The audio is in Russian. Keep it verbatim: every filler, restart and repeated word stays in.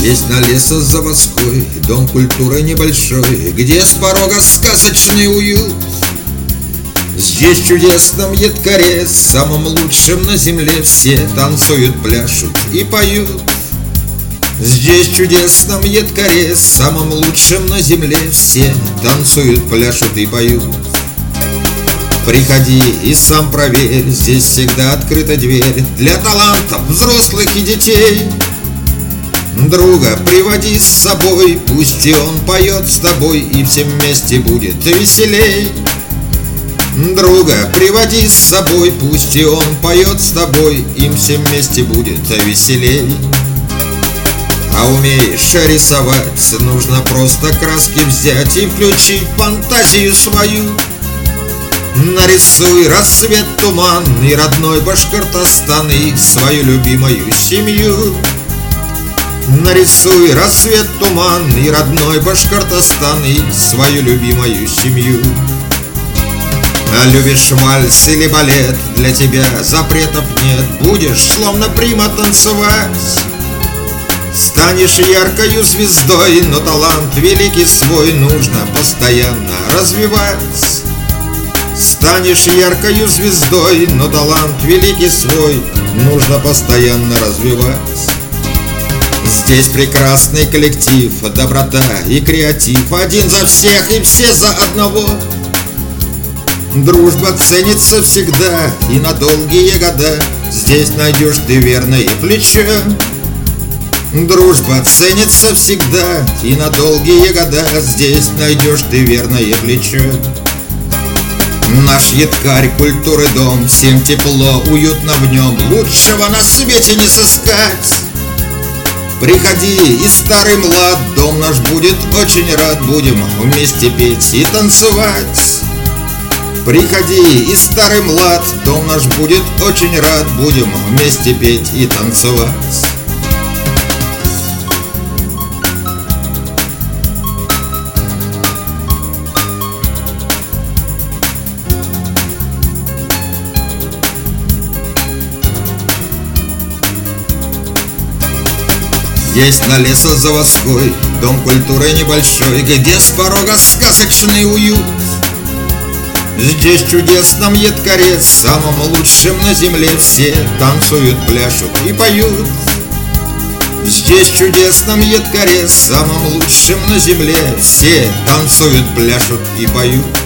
Есть на лесозаводской дом культуры небольшой, где с порога сказочный уют. Здесь в чудесном Едкаре, самом лучшем на земле, все танцуют, пляшут и поют. Здесь в чудесном Едкаре, самом лучшем на земле, все танцуют, пляшут и поют. Приходи и сам проверь, здесь всегда открыта дверь для талантов взрослых и детей. Друга приводи с собой, пусть и он поет с тобой, и всем вместе будет веселей. Друга приводи с собой, пусть и он поет с тобой, им всем вместе будет веселей. А умеешь рисовать, нужно просто краски взять и включить фантазию свою. Нарисуй рассвет, туман и родной Башкортостан и свою любимую семью. Нарисуй рассвет, туман и родной Башкортостан и свою любимую семью. А любишь вальс или балет, для тебя запретов нет, будешь словно прима танцевать. Станешь яркою звездой, но талант великий свой нужно постоянно развивать. Станешь яркою звездой, но талант великий свой нужно постоянно развивать. Здесь прекрасный коллектив, доброта и креатив, один за всех и все за одного. Дружба ценится всегда и на долгие года, здесь найдешь ты верное плечо. Дружба ценится всегда и на долгие года, здесь найдешь ты верное плечо. Наш Едкарь культуры дом, всем тепло, уютно в нем, лучшего на свете не сыскать. Приходи, и старый млад, дом наш будет очень рад, будем вместе петь и танцевать. Приходи, и старый млад, дом наш будет очень рад, будем вместе петь и танцевать. Есть на лесозаводской дом культуры небольшой, где с порога сказочный уют. Здесь в чудесном Едкаре, самом лучшем на земле, все танцуют, пляшут и поют. Здесь в чудесном Едкаре, самом лучшем на земле, все танцуют, пляшут и поют.